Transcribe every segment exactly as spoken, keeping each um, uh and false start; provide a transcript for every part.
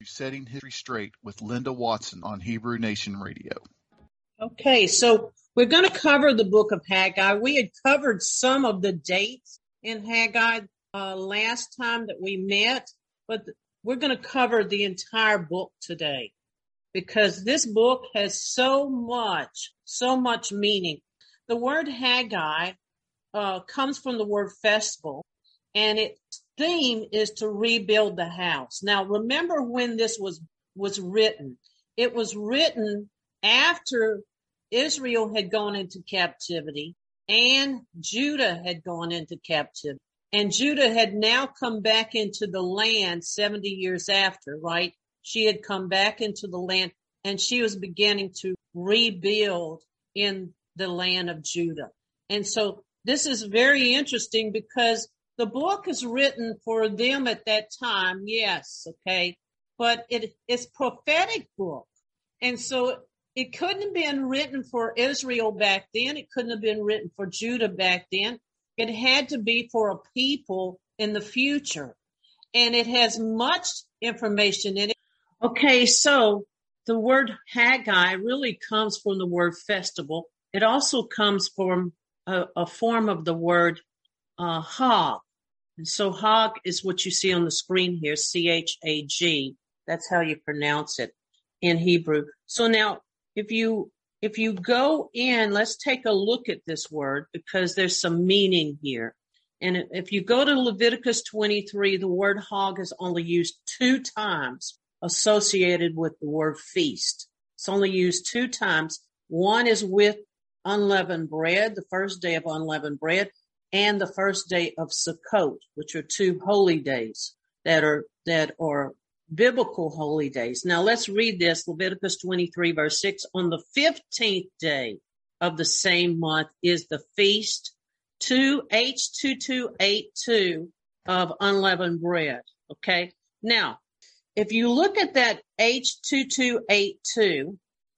Setting History Straight with Linda Watson on Hebrew Nation Radio. Okay, so we're going to cover the book of Haggai. We had covered some of the dates in Haggai uh, last time that we met, but we're going to cover the entire book today because this book has so much, so much meaning. The word Haggai uh, comes from the word festival, and its theme is to rebuild the house. Now, remember when this was, was written. It was written after Israel had gone into captivity and Judah had gone into captivity. And Judah had now come back into the land seventy years after, right? She had come back into the land and she was beginning to rebuild in the land of Judah. And so this is very interesting because the book is written for them at that time, yes, okay, but it, it's prophetic book. And so it couldn't have been written for Israel back then. It couldn't have been written for Judah back then. It had to be for a people in the future. And it has much information in it. Okay, so the word Haggai really comes from the word festival. It also comes from a, a form of the word uh, Hag. And so Hag is what you see on the screen here, C H A G. That's how you pronounce it in Hebrew. So now, if you if you go in, let's take a look at this word because there's some meaning here. And if you go to Leviticus twenty-three, the word Hag is only used two times associated with the word feast. It's only used two times. One is with unleavened bread, the first day of unleavened bread, and the first day of Sukkot, which are two holy days that are that are biblical holy days. Now let's read this, Leviticus twenty-three, verse six. On the fifteenth day of the same month is the feast, two H two two eight two of unleavened bread. Okay. Now, if you look at that H two two eight two,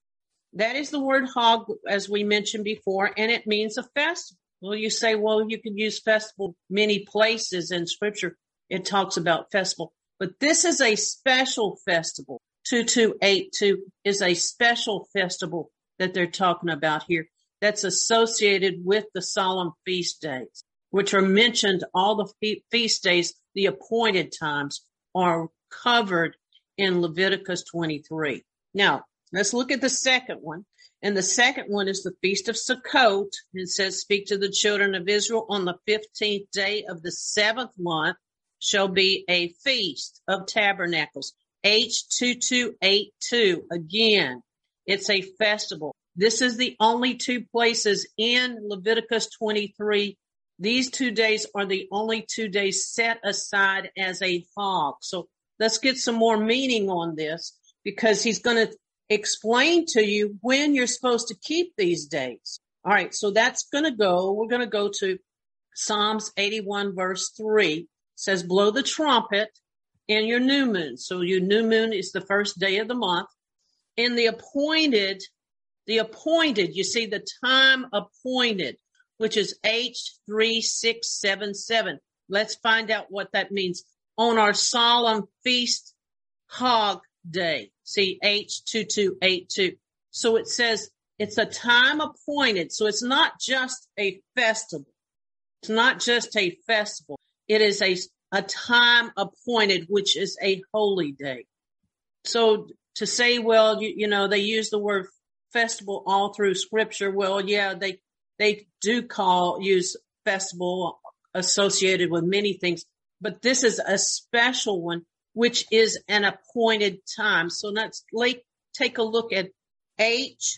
that is the word Hag, as we mentioned before, and it means a festival. Well, you say, well, you can use festival many places in Scripture. It talks about festival. But this is a special festival. two two eight two is a special festival that they're talking about here that's associated with the solemn feast days, which are mentioned. All the fe- feast days, the appointed times, are covered in Leviticus twenty-three. Now, let's look at the second one. And the second one is the Feast of Sukkot. It says, speak to the children of Israel on the fifteenth day of the seventh month shall be a feast of tabernacles. H two two eight two. Again, it's a festival. This is the only two places in Leviticus twenty-three. These two days are the only two days set aside as a Hag. So let's get some more meaning on this because he's going to explain to you when you're supposed to keep these days. All right, so that's going to go, we're going to go to Psalms eighty-one, verse three. It says, blow the trumpet in your new moon. So your new moon is the first day of the month. In the appointed, the appointed, you see the time appointed, which is H three six seven seven. Let's find out what that means. On our solemn feast Hag day. See, H two two eight two. So it says it's a time appointed. So it's not just a festival. It's not just a festival. It is a, a time appointed, which is a holy day. So to say, well, you, you know, they use the word festival all through Scripture. Well, yeah, they, they do call, use festival associated with many things, but this is a special one, which is an appointed time. So let's like, take a look at H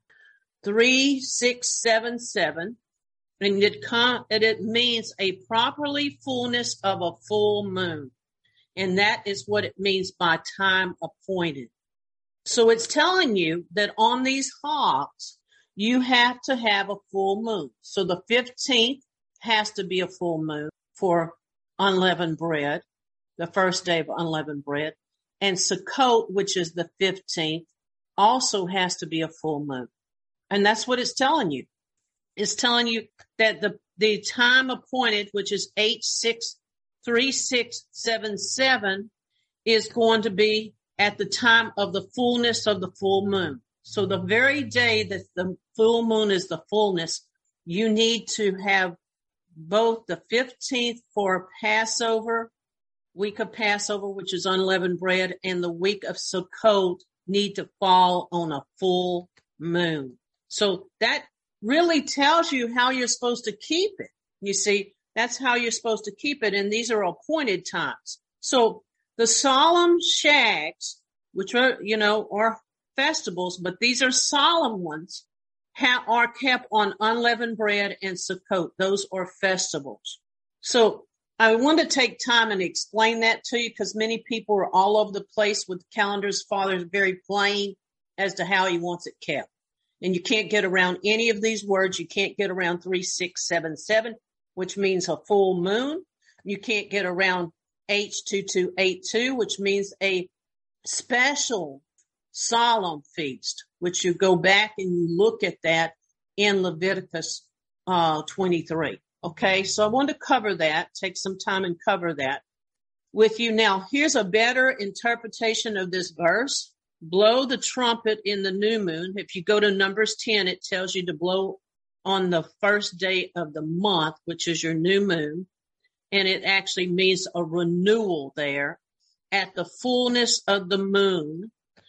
three six seven seven. And it, com- and it means a properly fullness of a full moon. And that is what it means by time appointed. So it's telling you that on these Hags, you have to have a full moon. So the fifteenth has to be a full moon for unleavened bread, the first day of unleavened bread. And Sukkot, which is the fifteenth, also has to be a full moon. And that's what it's telling you. It's telling you that the, the time appointed, which is H six three six seven seven, is going to be at the time of the fullness of the full moon. So the very day that the full moon is the fullness, you need to have both the fifteenth for Passover, week of Passover, which is unleavened bread, and the week of Sukkot need to fall on a full moon. So that really tells you how you're supposed to keep it. You see, that's how you're supposed to keep it. And these are appointed times. So the solemn shags, which are, you know, are festivals, but these are solemn ones, ha- are kept on unleavened bread and Sukkot. Those are festivals. So I want to take time and explain that to you because many people are all over the place with calendars. Father's very plain as to how he wants it kept. And you can't get around any of these words. You can't get around three, six, seven, seven, which means a full moon. You can't get around H two two eight two, which means a special solemn feast, which you go back and you look at that in Leviticus uh, twenty-three. Okay, so I want to cover that, take some time and cover that with you. Now, here's a better interpretation of this verse. Blow the trumpet in the new moon. If you go to Numbers ten, it tells you to blow on the first day of the month, which is your new moon. And it actually means a renewal there at the fullness of the moon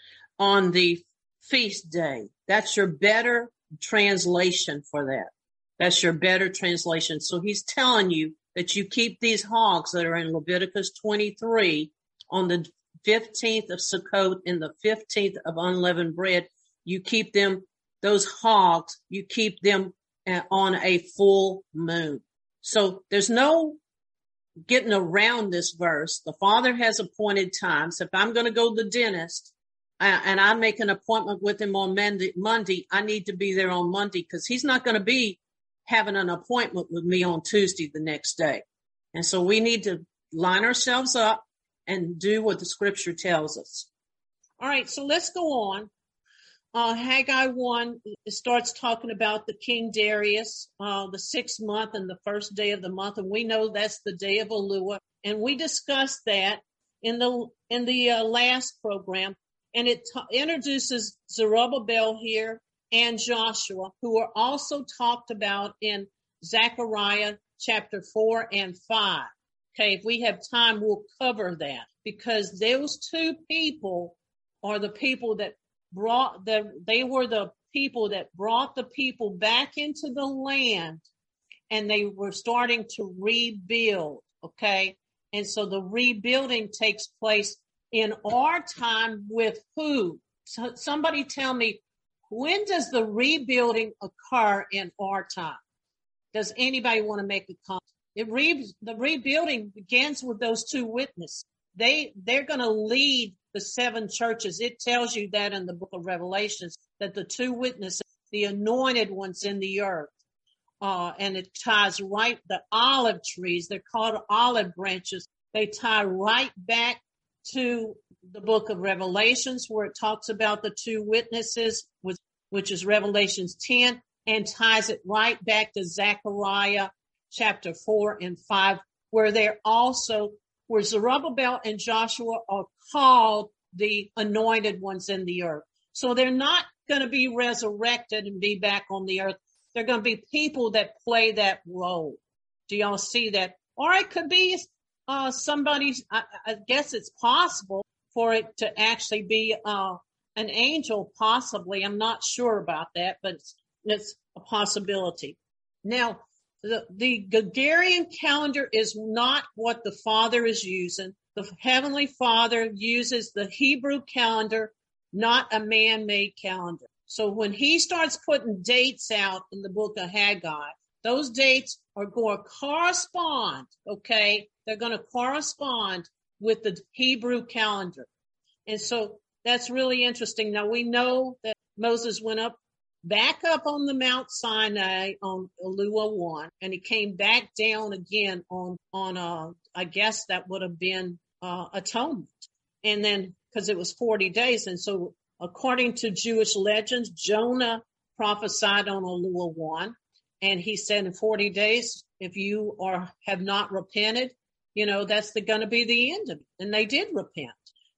on the feast day. That's your better translation for that. That's your better translation. So he's telling you that you keep these hogs that are in Leviticus twenty-three on the fifteenth of Sukkot and the fifteenth of unleavened bread. You keep them, those hogs, you keep them on a full moon. So there's no getting around this verse. The Father has appointed times. If I'm going to go to the dentist uh, and I make an appointment with him on Monday, Monday, I need to be there on Monday because he's not going to be having an appointment with me on Tuesday the next day. And so we need to line ourselves up and do what the scripture tells us. All right, so let's go on. Uh, Haggai one starts talking about the King Darius, uh, the sixth month and the first day of the month. And we know that's the day of Elul. And we discussed that in the in the uh, last program. And it t- introduces Zerubbabel here and Joshua, who are also talked about in Zechariah chapter four and five. Okay, if we have time, we'll cover that because those two people are the people that brought the, they were the people that brought the people back into the land and they were starting to rebuild. Okay. And so the rebuilding takes place in our time with who? So somebody tell me, when does the rebuilding occur in our time? Does anybody want to make a comment? It re, the rebuilding begins with those two witnesses. They, they're going to lead the seven churches. It tells you that in the book of Revelations, that the two witnesses, the anointed ones in the earth, uh, and it ties right, the olive trees, they're called olive branches. They tie right back to the book of Revelations where it talks about the two witnesses, which, which is Revelations ten, and ties it right back to Zechariah chapter four and five, where they're also, where Zerubbabel and Joshua are called the anointed ones in the earth. So they're not going to be resurrected and be back on the earth. They're going to be people that play that role. Do y'all see that? Or it could be uh, somebody, I, I guess it's possible for it to actually be uh, an angel, possibly. I'm not sure about that, but it's, it's a possibility. Now, The, the Gregorian calendar is not what the Father is using. The Heavenly Father uses the Hebrew calendar, not a man-made calendar. So when he starts putting dates out in the book of Haggai, those dates are going to correspond, okay? They're going to correspond with the Hebrew calendar. And so that's really interesting. Now we know that Moses went up back up on the Mount Sinai on Elul one, and he came back down again on, on, uh, I guess that would have been, uh, atonement. And then, cause it was forty days. And so according to Jewish legends, Jonah prophesied on Elul one, and he said in forty days, if you are, have not repented, you know, that's the, gonna be the end of it. And they did repent.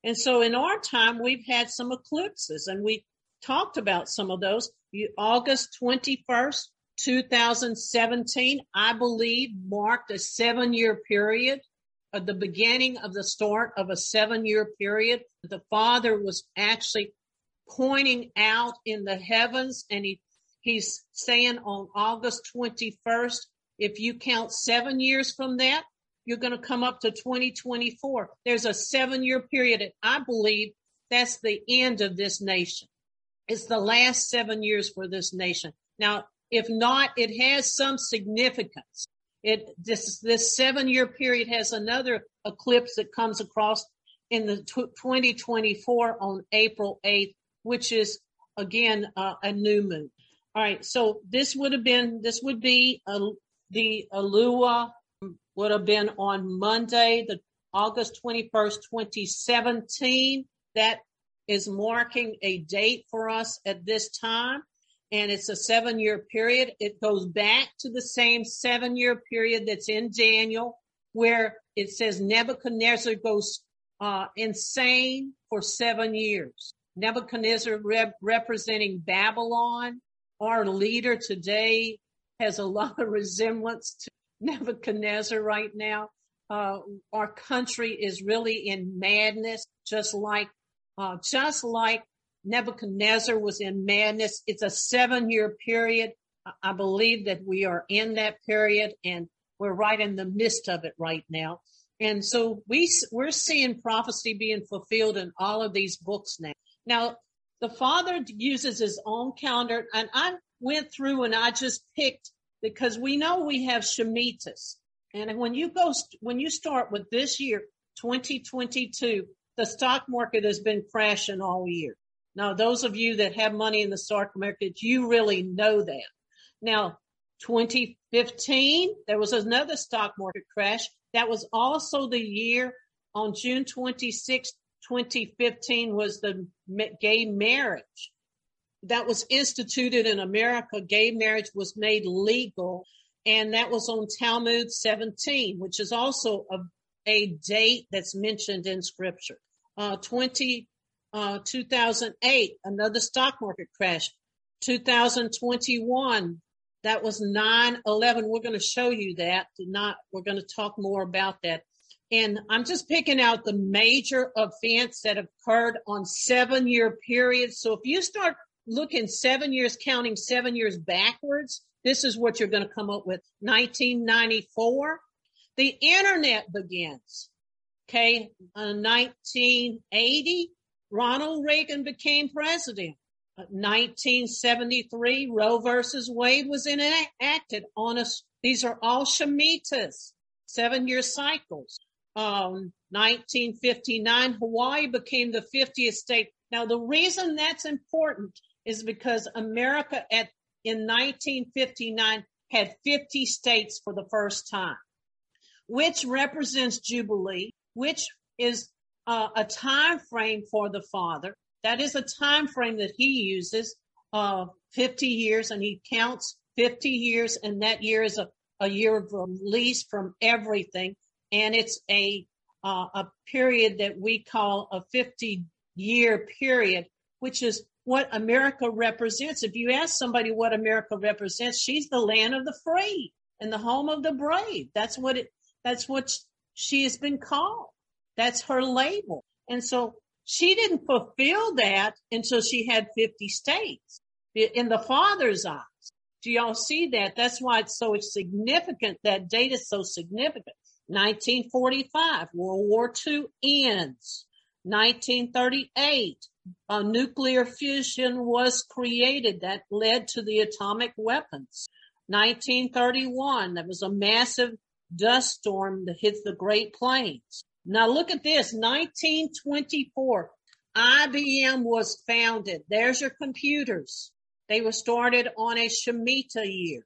And so in our time, we've had some eclipses, and we talked about some of those. August twenty-first, two thousand seventeen, I believe, marked a seven-year period, at the beginning of the start of a seven-year period. The Father was actually pointing out in the heavens, and he he's saying on August twenty-first, if you count seven years from that, you're going to come up to twenty twenty-four. There's a seven-year period, and I believe that's the end of this nation. It's the last seven years for this nation. Now, if not, it has some significance. It this this seven-year period has another eclipse that comes across in the twenty twenty-four on April eighth, which is again uh, a new moon. All right, so this would have been this would be a, the Alua would have been on Monday, the August twenty-first, twenty seventeen. That is marking a date for us at this time. And it's a seven-year period. It goes back to the same seven-year period that's in Daniel, where it says Nebuchadnezzar goes uh, insane for seven years. Nebuchadnezzar rep- representing Babylon. Our leader today has a lot of resemblance to Nebuchadnezzar right now. Uh, our country is really in madness, just like, uh, just like Nebuchadnezzar was in madness. It's a seven-year period. I believe that we are in that period, and we're right in the midst of it right now. And so we, we're seeing prophecy being fulfilled in all of these books now. Now, the Father uses his own calendar, and I went through and I just picked, because we know we have Shemitahs. And when you go, when you start with this year, twenty twenty-two, the stock market has been crashing all year. Now, those of you that have money in the stock market, you really know that. Now, twenty fifteen, there was another stock market crash. That was also the year on June twenty-sixth, twenty fifteen was the gay marriage that was instituted in America. Gay marriage was made legal, and that was on Talmud seventeen, which is also a, a date that's mentioned in Scripture. Uh, twenty Uh, two thousand eight, another stock market crash. two thousand twenty-one, that was nine eleven. We're going to show you that. Not, we're going to talk more about that. And I'm just picking out the major events that have occurred on seven-year periods. So if you start looking seven years, counting seven years backwards, this is what you're going to come up with. nineteen ninety-four, the internet begins. Okay, uh, nineteen eighty. Ronald Reagan became president. nineteen seventy-three, Roe versus Wade was enacted on us. These are all Shemitahs, seven-year cycles. Um, nineteen fifty-nine, Hawaii became the fiftieth state. Now, the reason that's important is because America at in nineteen fifty-nine had fifty states for the first time, which represents Jubilee, which is Uh, a time frame for the Father. That is a time frame that he uses, uh, fifty years, and he counts fifty years, and that year is a, a year of release from everything. And it's a, uh, a period that we call a fifty year period, which is what America represents. If you ask somebody what America represents, she's the land of the free and the home of the brave. That's what it, that's what she has been called. That's her label. And so she didn't fulfill that until she had fifty states in the Father's eyes. Do y'all see that? That's why it's so significant. That date is so significant. nineteen forty-five, World War Two ends. nineteen thirty-eight, a nuclear fusion was created that led to the atomic weapons. nineteen thirty-one, there was a massive dust storm that hit the Great Plains. Now look at this, nineteen twenty-four, I B M was founded. There's your computers. They were started on a Shemitah year.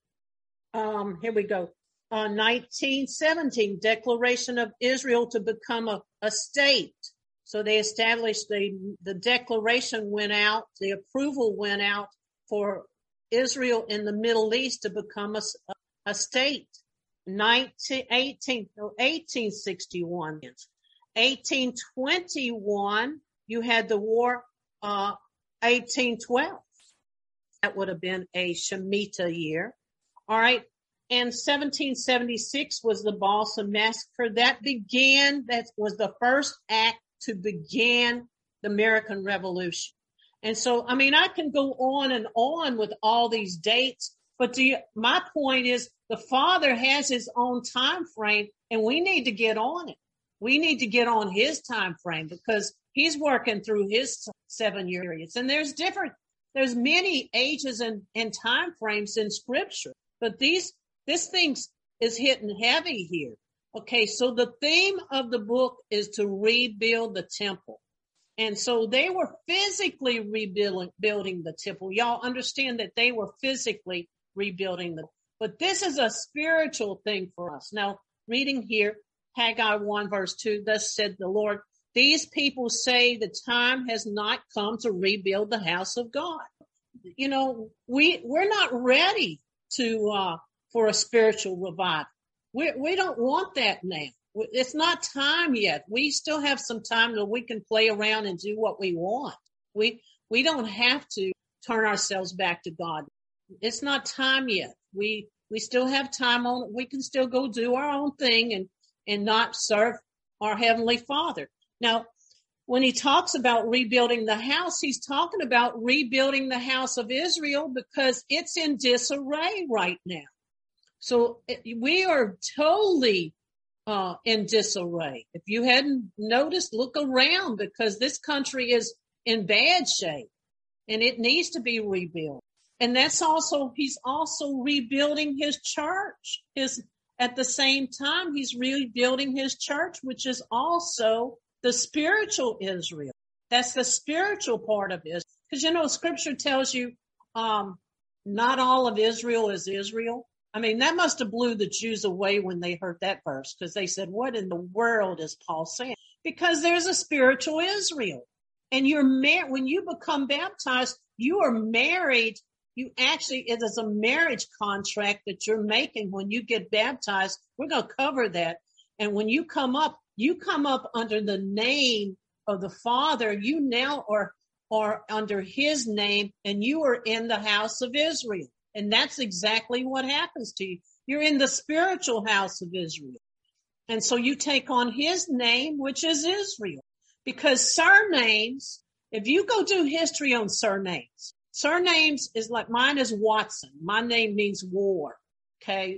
Um, here we go. Uh, nineteen seventeen, Declaration of Israel to become a, a state. So they established the, the declaration went out, the approval went out for Israel in the Middle East to become a, a state. nineteen eighteen, no, eighteen sixty-one. eighteen twenty-one, you had the war, uh, eighteen twelve. That would have been a Shemitah year. All right. And seventeen seventy-six was the Balsam Massacre. That began, that was the first act to begin the American Revolution. And so, I mean, I can go on and on with all these dates, but do you, my point is the Father has his own time frame, and we need to get on it. We need to get on his time frame because he's working through his seven year periods. And there's different, there's many ages and, and time frames in Scripture, but these, this thing is hitting heavy here. Okay, so the theme of the book is to rebuild the temple. And so they were physically rebuilding building the temple. Y'all understand that they were physically rebuilding the, but this is a spiritual thing for us. Now, reading here, Haggai one verse two, thus said the Lord, these people say the time has not come to rebuild the house of God. You know, we, we're not ready to, uh, for a spiritual revival. We, we don't want that now. It's not time yet. We still have some time that we can play around and do what we want. We, we don't have to turn ourselves back to God. It's not time yet. We, we still have time on, we can still go do our own thing and, and not serve our Heavenly Father. Now, when he talks about rebuilding the house, he's talking about rebuilding the house of Israel because it's in disarray right now. So we are totally uh, in disarray. If you hadn't noticed, look around because this country is in bad shape and it needs to be rebuilt. And that's also, he's also rebuilding his church. His, at the same time, he's rebuilding his church, which is also the spiritual Israel. That's the spiritual part of Israel. Because, you know, Scripture tells you um, not all of Israel is Israel. I mean, that must have blew the Jews away when they heard that verse because they said, what in the world is Paul saying? Because there's a spiritual Israel. And you're mar- when you become baptized, you are married. You actually, it is a marriage contract that you're making when you get baptized. We're going to cover that. And when you come up, you come up under the name of the Father. You now are, are under his name and you are in the house of Israel. And that's exactly what happens to you. You're in the spiritual house of Israel. And so you take on his name, which is Israel. Because surnames, if you go do history on surnames, surnames is like mine is Watson. My name means war. Okay.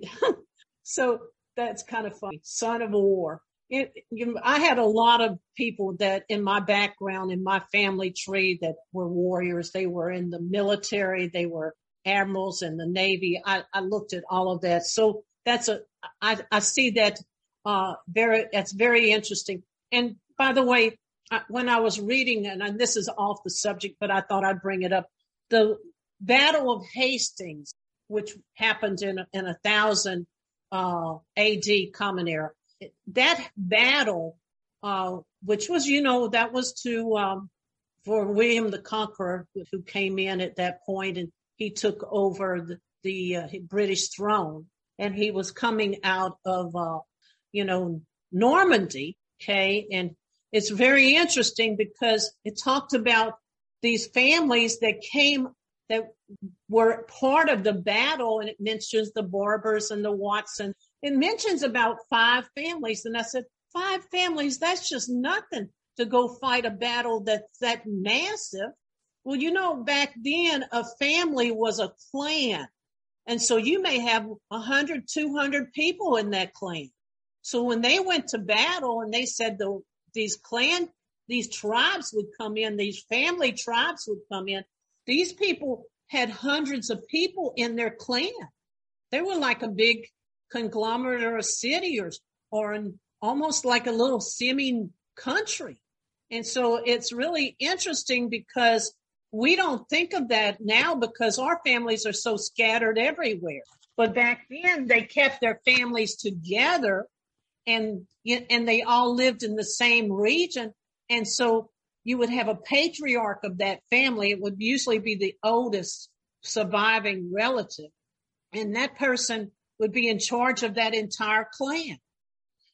So that's kind of funny. Son of war. It, you, I had a lot of people that in my background, in my family tree that were warriors. They were in the military. They were admirals in the Navy. I, I looked at all of that. So that's a, I, I see that, uh, very, that's very interesting. And by the way, I, when I was reading, and this is off the subject, but I thought I'd bring it up, the Battle of Hastings, which happened in, in a thousand, uh, A D Common Era, that battle, uh, which was, you know, that was to, um, for William the Conqueror, who came in at that point and he took over the, the uh, British throne, and he was coming out of, uh, you know, Normandy. Okay. And it's very interesting because it talked about these families that came, that were part of the battle. And it mentions the Barbers and the Watsons. It mentions about five families. And I said, five families, that's just nothing to go fight a battle that's that massive. Well, you know, back then a family was a clan. And so you may have a hundred, two hundred people in that clan. So when they went to battle and they said the, these clan, these tribes would come in, these family tribes would come in. These people had hundreds of people in their clan. They were like a big conglomerate or a city or, or an, almost like a little semi country. And so it's really interesting because we don't think of that now because our families are so scattered everywhere. But back then they kept their families together and, and they all lived in the same region. And so you would have a patriarch of that family. It would usually be the oldest surviving relative. And that person would be in charge of that entire clan.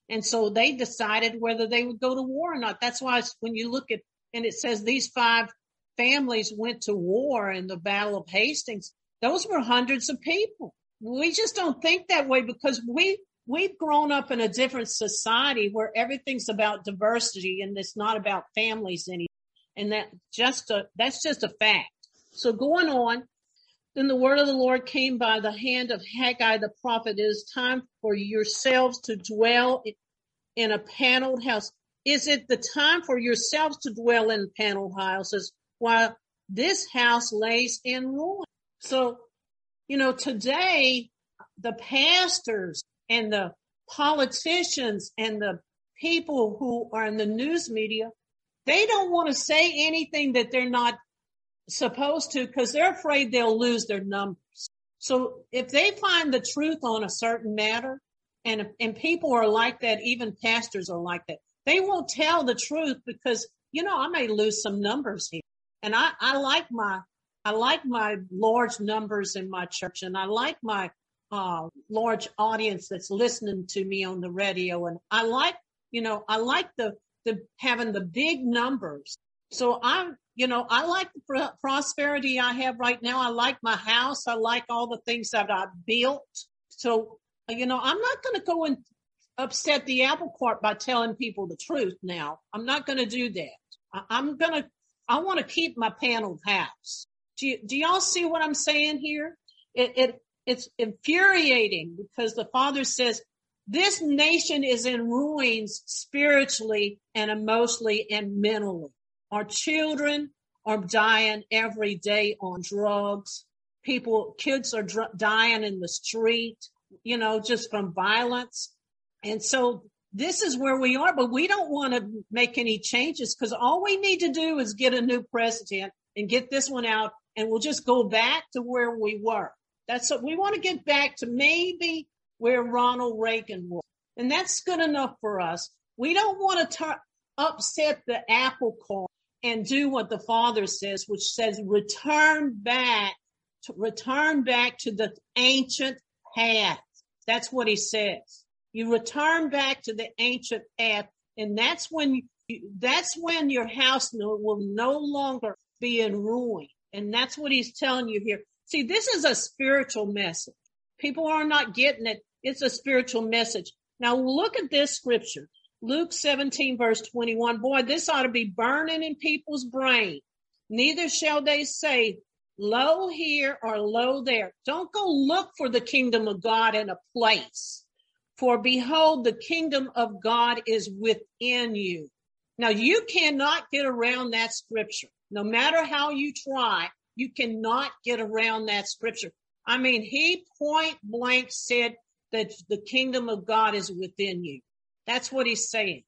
And so they decided whether they would go to war or not. That's why when you look at, and it says these five families went to war in the Battle of Hastings, those were hundreds of people. We just don't think that way because we, we've grown up in a different society where everything's about diversity and it's not about families anymore. And that just a, that's just a fact. So going on, then the word of the Lord came by the hand of Haggai the prophet. It is time for yourselves to dwell in a paneled house. Is it the time for yourselves to dwell in paneled houses while this house lays in ruin? So, you know, today the pastors and the politicians and the people who are in the news media, they don't want to say anything that they're not supposed to because they're afraid they'll lose their numbers. So if they find the truth on a certain matter, and and people are like that, even pastors are like that, they won't tell the truth because, you know, I may lose some numbers here. And I, I like my I like my large numbers in my church, and I like my uh, large audience that's listening to me on the radio, and I like, you know, I like the the having the big numbers. So I'm, you know, I like the pr- prosperity I have right now. I like my house. I like all the things that I've built. So, you know, I'm not going to go and upset the apple cart by telling people the truth now. I'm not going to do that. I- I'm going to, I want to keep my paneled house. Do, you, do y'all see what I'm saying here? It, it, it's infuriating because the Father says, this nation is in ruins spiritually and emotionally and mentally. Our children are dying every day on drugs. People, kids are dr- dying in the street, you know, just from violence. And so this is where we are, but we don't want to make any changes because all we need to do is get a new president and get this one out, and we'll just go back to where we were. That's what we want to get back to, maybe where Ronald Reagan was. And that's good enough for us. We don't want to tar- upset the apple cart and do what the Father says, which says return back, to return back to the ancient path. That's what he says. You return back to the ancient path, and that's when you, that's when your house no, will no longer be in ruin. And that's what he's telling you here. See, this is a spiritual message. People are not getting it. It's a spiritual message. Now look at this scripture. Luke seventeen, verse twenty-one. Boy, this ought to be burning in people's brain. Neither shall they say, lo here or lo there. Don't go look for the kingdom of God in a place. For behold, the kingdom of God is within you. Now you cannot get around that scripture. No matter how you try, you cannot get around that scripture. I mean, he point blank said that the kingdom of God is within you. That's what he's saying.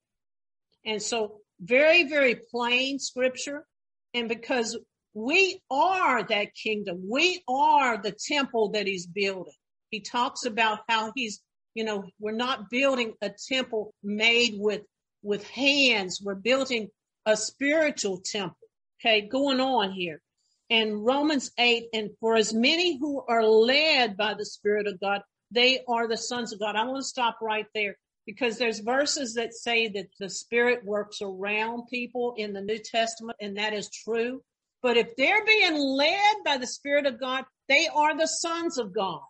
And so very, very plain scripture. And because we are that kingdom, we are the temple that he's building. He talks about how he's, you know, we're not building a temple made with, with hands. We're building a spiritual temple. Okay, going on here. And Romans eight, and for as many who are led by the Spirit of God, they are the sons of God. I want to stop right there because there's verses that say that the Spirit works around people in the New Testament, and that is true. But if they're being led by the Spirit of God, they are the sons of God.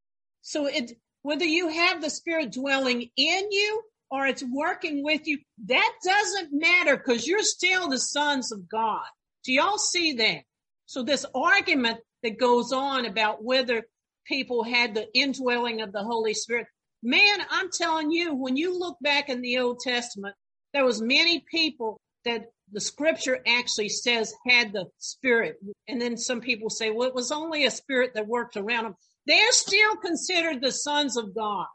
So it, whether you have the Spirit dwelling in you or it's working with you, that doesn't matter because you're still the sons of God. Do y'all see that? So this argument that goes on about whether people had the indwelling of the Holy Spirit, man, I'm telling you, when you look back in the Old Testament, there was many people that the scripture actually says had the Spirit. And then some people say, well, it was only a spirit that worked around them. They're still considered the sons of God.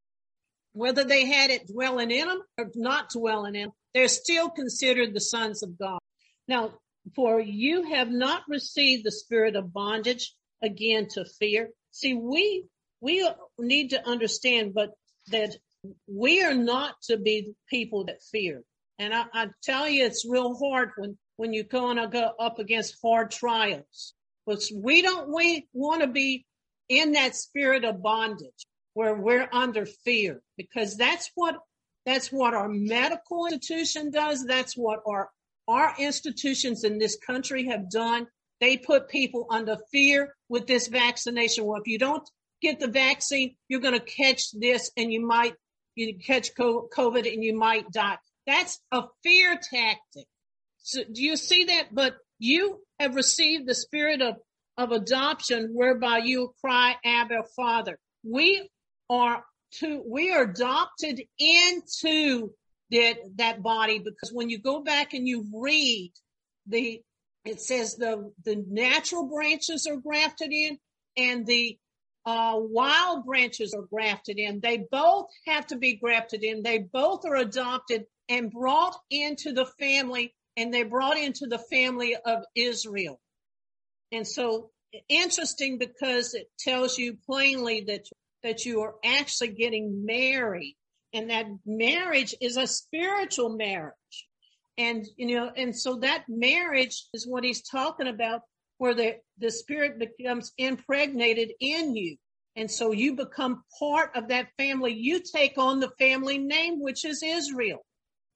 Whether they had it dwelling in them or not dwelling in them, they're still considered the sons of God. Now, for you have not received the spirit of bondage again to fear. See, we we need to understand, but that we are not to be people that fear. And I, I tell you, it's real hard when when you're going to go up against hard trials. But we don't we want to be in that spirit of bondage where we're under fear, because that's what That's what our medical institution does. That's what our, our institutions in this country have done. They put people under fear with this vaccination. Well, if you don't get the vaccine, you're going to catch this and you might you catch COVID and you might die. That's a fear tactic. So do you see that? But you have received the spirit of, of adoption whereby you cry, Abba, Father. We are to, we are adopted into that, that body, because when you go back and you read the, it says the, the natural branches are grafted in and the uh, wild branches are grafted in. They both have to be grafted in. They both are adopted and brought into the family, and they're brought into the family of Israel. And so interesting, because it tells you plainly that, that you are actually getting married, and that marriage is a spiritual marriage. And, you know, and so that marriage is what he's talking about, where the, the spirit becomes impregnated in you. And so you become part of that family. You take on the family name, which is Israel.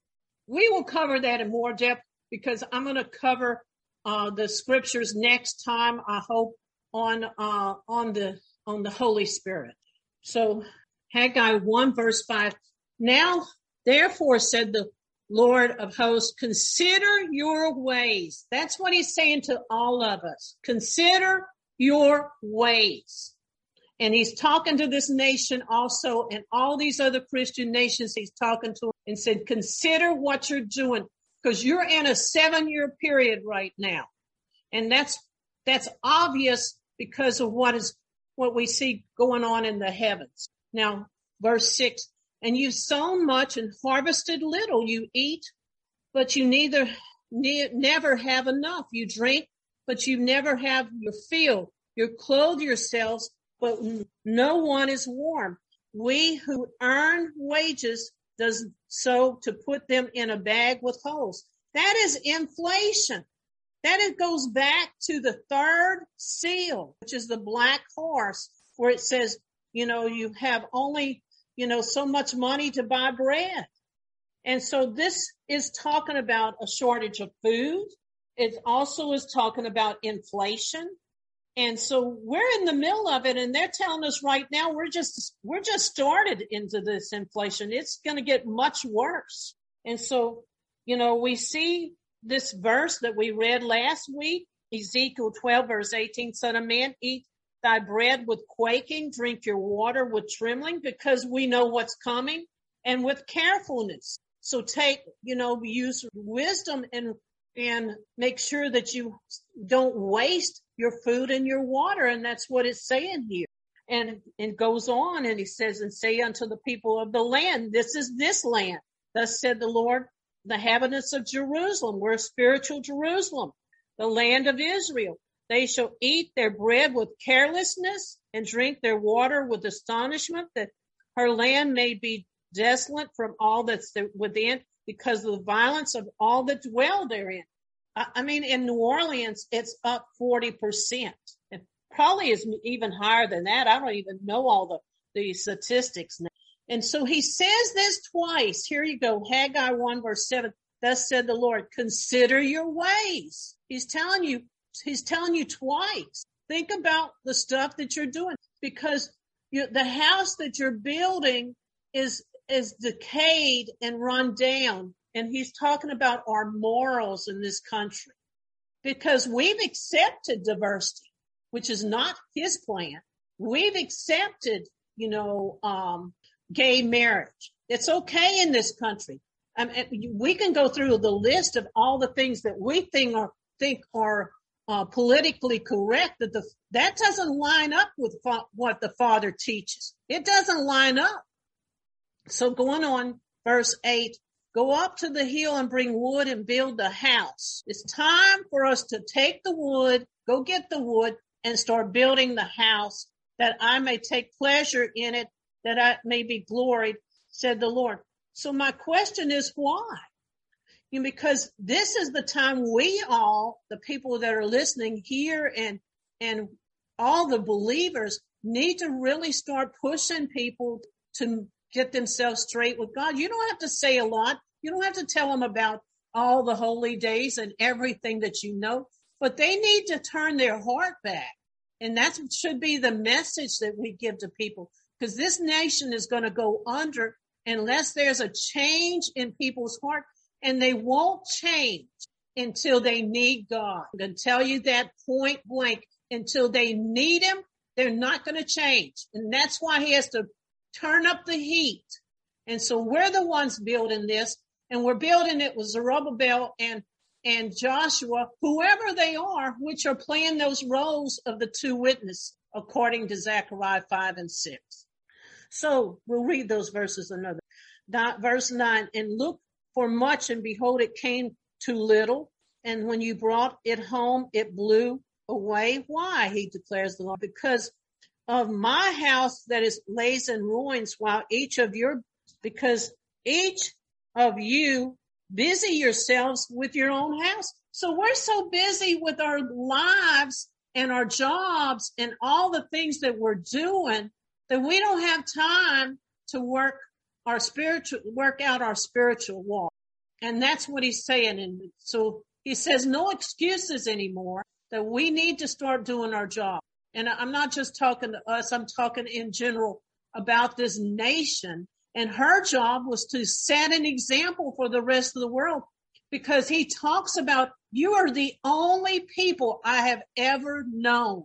We will cover that in more depth, because I'm going to cover uh, the scriptures next time, I hope, on uh, on the on the Holy Spirit. So Haggai one verse five. Now, therefore, said the Lord of hosts, consider your ways. That's what he's saying to all of us. Consider your ways. And he's talking to this nation also, and all these other Christian nations he's talking to, and said, consider what you're doing, because you're in a seven-year period right now. And that's that's obvious because of what is what we see going on in the heavens. Now, verse six, and you've sown much and harvested little. You eat, but you neither ne- never have enough. You drink, but you never have your fill. You clothe yourselves, but no one is warm. We who earn wages does so to put them in a bag with holes. That is inflation. That it goes back to the third seal, which is the black horse, where it says, you know, you have only, you know, so much money to buy bread. And so this is talking about a shortage of food. It also is talking about inflation. And so we're in the middle of it, and they're telling us right now we're just we're just started into this inflation. It's going to get much worse. And so, you know, we see this verse that we read last week, Ezekiel twelve, verse eighteen, Son of man, eat thy bread with quaking, drink your water with trembling, because we know what's coming, and with carefulness. So take, you know, use wisdom and and make sure that you don't waste your food and your water. And that's what it's saying here. And it goes on, and he says, and say unto the people of the land, this is this land. Thus said the Lord, the inhabitants of Jerusalem, we're spiritual Jerusalem, the land of Israel. They shall eat their bread with carelessness and drink their water with astonishment, that her land may be desolate from all that's within, because of the violence of all that dwell therein. I mean, in New Orleans, it's up forty percent. It probably is even higher than that. I don't even know all the, the statistics now. And so he says this twice. Here you go. Haggai one verse seven. Thus said the Lord, consider your ways. He's telling you, he's telling you twice. Think about the stuff that you're doing, because you, the house that you're building is, is decayed and run down. And he's talking about our morals in this country, because we've accepted diversity, which is not his plan. We've accepted, you know, um, gay marriage. It's okay in this country. I mean, we can go through the list of all the things that we think are, think are uh, politically correct, that the, that doesn't line up with fa- what the Father teaches. It doesn't line up. So going on, verse eight, go up to the hill and bring wood and build the house. It's time for us to take the wood, go get the wood, and start building the house, that I may take pleasure in it, that I may be gloried, said the Lord. So my question is, why? You know, because this is the time we all, the people that are listening here and, and all the believers, need to really start pushing people to get themselves straight with God. You don't have to say a lot. You don't have to tell them about all the holy days and everything that you know, but they need to turn their heart back. And that should be the message that we give to people, because this nation is going to go under unless there's a change in people's heart, and they won't change until they need God. I'm going to tell you that point blank. Until they need him, they're not going to change. And that's why he has to turn up the heat. And so we're the ones building this, and we're building it with Zerubbabel and and Joshua, whoever they are, which are playing those roles of the two witnesses, according to Zechariah five and six. So we'll read those verses another. Verse nine, and look for much, and behold, it came to little. And when you brought it home, it blew away. Why? He declares the Lord. Because of my house that is lays in ruins, while each of your, because each of you busy yourselves with your own house. So we're so busy with our lives and our jobs and all the things that we're doing that we don't have time to work our spiritual, work out our spiritual walk. And that's what he's saying. And so he says no excuses anymore, that we need to start doing our job. And I'm not just talking to us, I'm talking in general about this nation. And her job was to set an example for the rest of the world, because he talks about, you are the only people I have ever known.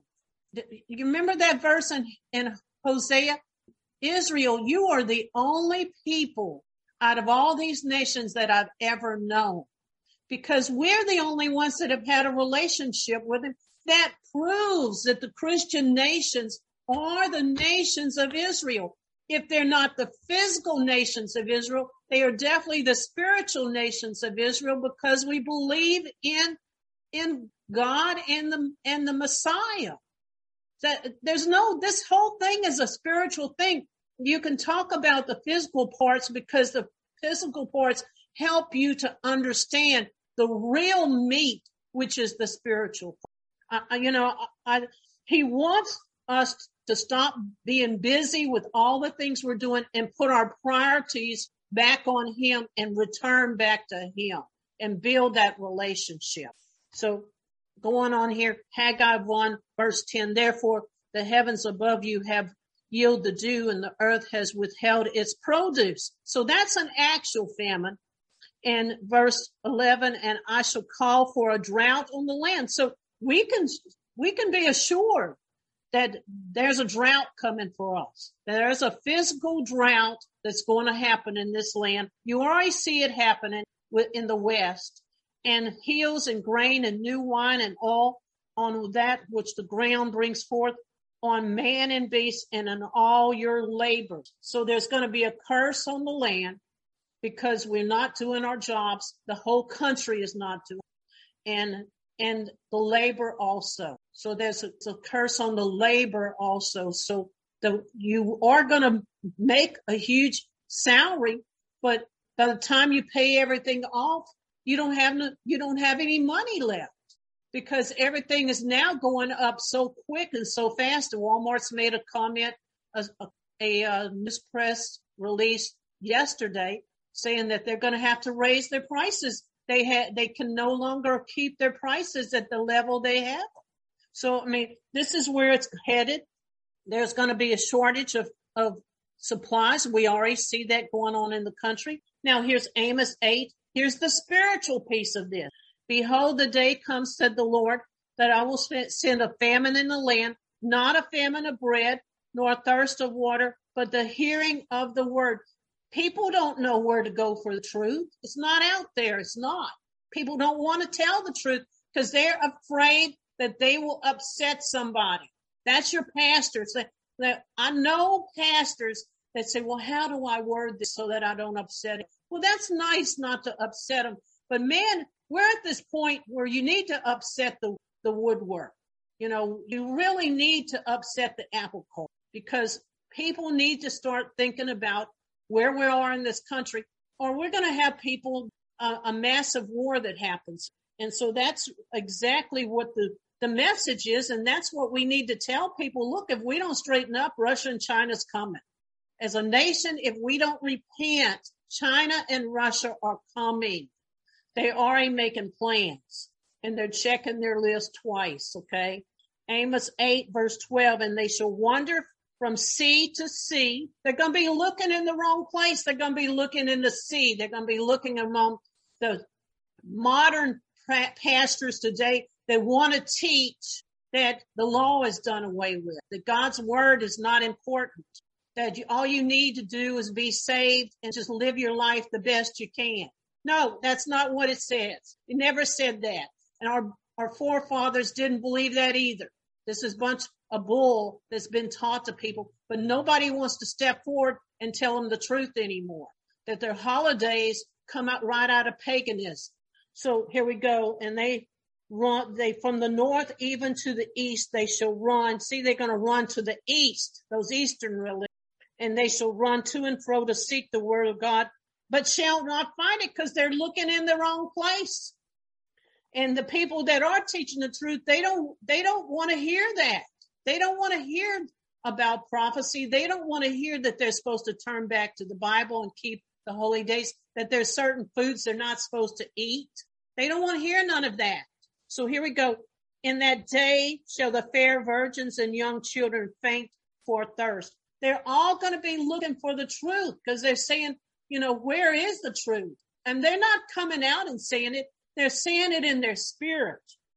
You remember that verse in, in Hosea? Israel, you are the only people out of all these nations that I've ever known, because we're the only ones that have had a relationship with him. That proves that the Christian nations are the nations of Israel. If they're not the physical nations of Israel, they are definitely the spiritual nations of Israel, because we believe in, in God and the, and the Messiah. That there's no, this whole thing is a spiritual thing. You can talk about the physical parts, because the physical parts help you to understand the real meat, which is the spiritual part. Uh, you know, I, he wants us to stop being busy with all the things we're doing and put our priorities back on him and return back to him and build that relationship. So going on here, Haggai one verse ten, therefore the heavens above you have yielded the dew, and the earth has withheld its produce. So that's an actual famine. And verse eleven, and I shall call for a drought on the land. So we can, we can be assured that there's a drought coming for us. There's a physical drought that's going to happen in this land. You already see it happening in the West, and hills and grain and new wine and oil on that which the ground brings forth, on man and beast and on all your labors. So there's going to be a curse on the land because we're not doing our jobs. The whole country is not doing it. And and the labor also. So there's a, a curse on the labor also. So the, you are going to make a huge salary, but by the time you pay everything off, you don't have no, you don't have any money left, because everything is now going up so quick and so fast. And Walmart's made a comment, a, a, a uh, news press release yesterday, saying that they're going to have to raise their prices. They had, they can no longer keep their prices at the level they have. So, I mean, this is where it's headed. There's going to be a shortage of, of supplies. We already see that going on in the country. Now, here's Amos eight. Here's the spiritual piece of this. Behold, the day comes, said the Lord, that I will send a famine in the land, not a famine of bread, nor a thirst of water, but the hearing of the word. People don't know where to go for the truth. It's not out there. It's not. People don't want to tell the truth because they're afraid that they will upset somebody. That's your pastors. That I know pastors that say, well, how do I word this so that I don't upset him? Well, that's nice not to upset them. But man, we're at this point where you need to upset the, the woodwork. You know, you really need to upset the apple cart, because people need to start thinking about where we are in this country, or we're going to have people, uh, a massive war that happens. And so that's exactly what the, the message is. And that's what we need to tell people. Look, if we don't straighten up, Russia and China's coming. As a nation, if we don't repent, China and Russia are coming. They are already making plans, and they're checking their list twice, okay? Amos eight, verse twelve, and they shall wander from sea to sea. They're going to be looking in the wrong place. They're going to be looking in the sea. They're going to be looking among the modern pastors today that want to teach that the law is done away with, that God's word is not important, that you, all you need to do is be saved and just live your life the best you can. No, that's not what it says. It never said that. And our, our forefathers didn't believe that either. This is a bunch of bull that's been taught to people, but nobody wants to step forward and tell them the truth anymore, that their holidays come out right out of paganism. So here we go. And they run, they, from the north even to the east, they shall run. See, they're going to run to the east, those Eastern religions, and they shall run to and fro to seek the word of God, but shall not find it because they're looking in the wrong place. And the people that are teaching the truth, they don't, they don't want to hear that. They don't want to hear about prophecy. They don't want to hear that they're supposed to turn back to the Bible and keep the holy days, that there's certain foods they're not supposed to eat. They don't want to hear none of that. So here we go. In that day shall the fair virgins and young children faint for thirst. They're all going to be looking for the truth because they're saying, you know, where is the truth? And they're not coming out and saying it. They're saying it in their spirit.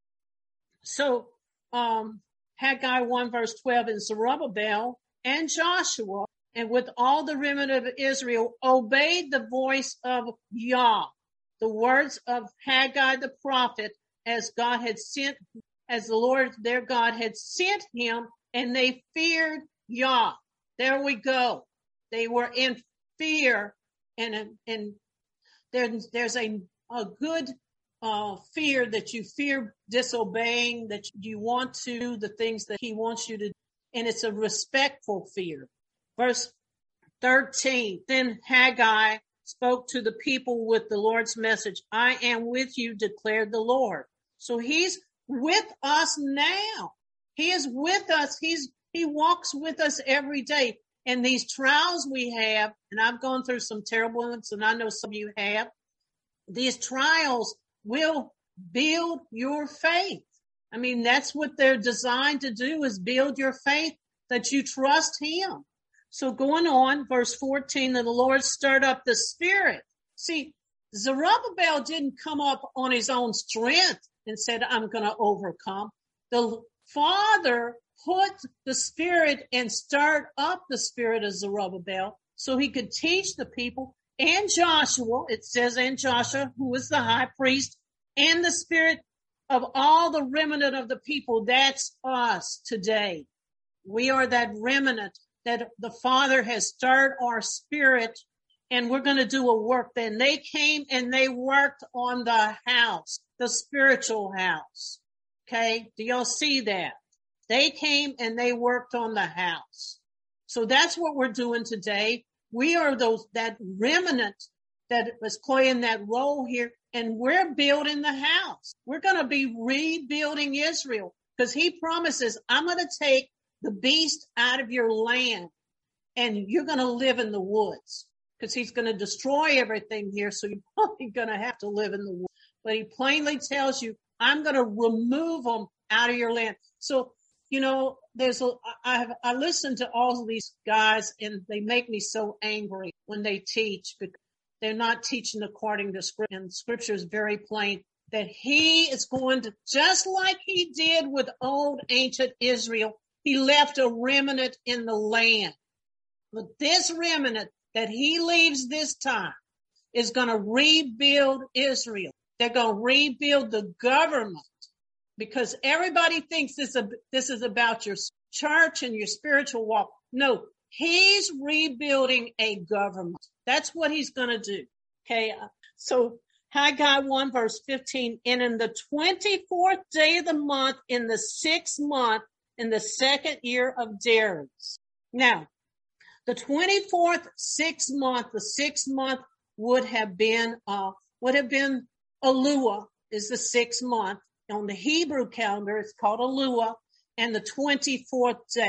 So, um, Haggai one verse twelve, and Zerubbabel and Joshua and with all the remnant of Israel obeyed the voice of Yah, the words of Haggai the prophet, as God had sent, as the Lord their God had sent him, and they feared Yah. There we go. They were in fear, and and there, there's a a good uh fear that you fear disobeying, that you want to do the things that he wants you to do, and it's a respectful fear. Verse thirteen, then Haggai spoke to the people with the Lord's message. I am with you, declared the Lord. So he's with us now. He is with us. He's, he walks with us every day. And these trials we have, and I've gone through some terrible ones, and I know some of you have, these trials will build your faith. I mean, that's what they're designed to do, is build your faith, that you trust him. So going on, verse fourteen, that the Lord stirred up the spirit. See, Zerubbabel didn't come up on his own strength and said, I'm going to overcome. The Father put the spirit and stirred up the spirit of Zerubbabel so he could teach the people, and Joshua, it says, and Joshua, who was the high priest, and the spirit of all the remnant of the people. That's us today. We are that remnant that the Father has stirred our spirit, and we're going to do a work. Then they came and they worked on the house, the spiritual house. Okay. Do y'all see that? They came and they worked on the house. So that's what we're doing today. We are those, that remnant that was playing that role here, and we're building the house. We're going to be rebuilding Israel, because he promises, I'm going to take the beast out of your land and you're going to live in the woods, because he's going to destroy everything here. So you're probably going to have to live in the woods. But he plainly tells you, I'm going to remove them out of your land. So, you know, there's a, I have, I listen to all of these guys, and they make me so angry when they teach, because they're not teaching according to scripture. And scripture is very plain that he is going to, just like he did with old ancient Israel, he left a remnant in the land. But this remnant that he leaves this time is going to rebuild Israel. They're going to rebuild the government, because everybody thinks this, this is about your church and your spiritual walk. No, he's rebuilding a government. That's what he's going to do. Okay. So Haggai one verse fifteen, and in the twenty-fourth day of the month, in the sixth month, in the second year of Darius. Now, the twenty-fourth, sixth month, the sixth month would have been, uh, would have been Elul is the sixth month. On the Hebrew calendar, it's called Elul, and the twenty-fourth day.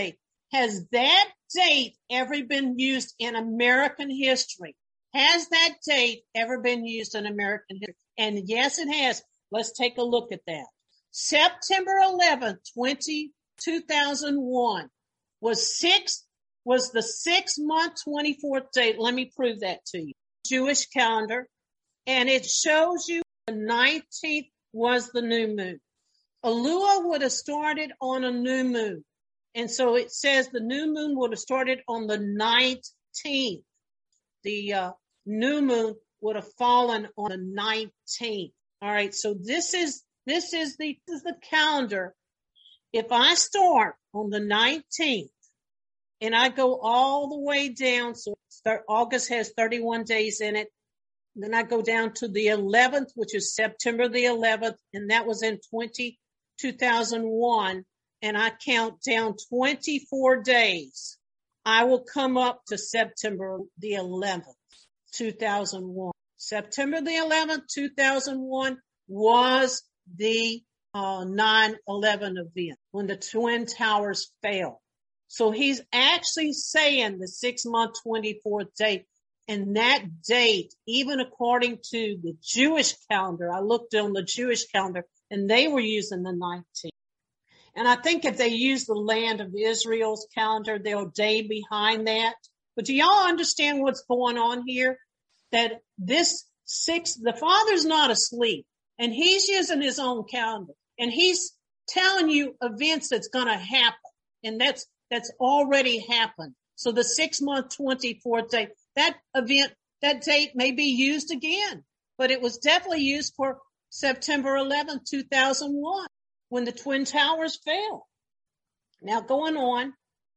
has that date ever been used in American history? Has that date ever been used in American history? And yes, it has. Let's take a look at that. September eleventh, two thousand one was six, was the six month twenty-fourth date. Let me prove that to you. Jewish calendar. And it shows you the nineteenth was the new moon. Elul would have started on a new moon. And so it says the new moon would have started on the nineteenth. The uh, new moon would have fallen on the nineteenth. All right. So this is, this is the, this is the calendar. If I start on the nineteenth and I go all the way down, so August has thirty-one days in it. Then I go down to the eleventh, which is September the eleventh, and that was in two thousand one, and I count down twenty-four days. I will come up to September the eleventh, two thousand one. September the eleventh, two thousand one was the uh, nine eleven event when the Twin Towers fell. So he's actually saying the six-month twenty-fourth date. And that date, even according to the Jewish calendar, I looked on the Jewish calendar, and they were using the nineteenth. And I think if they use the land of Israel's calendar, they'll day behind that. But do y'all understand what's going on here? That this six, the Father's not asleep, and he's using his own calendar, and he's telling you events that's going to happen, and that's that's already happened. So the six-month twenty-fourth date, that event, that date may be used again, but it was definitely used for September eleventh, two thousand one, when the Twin Towers fell. Now going on.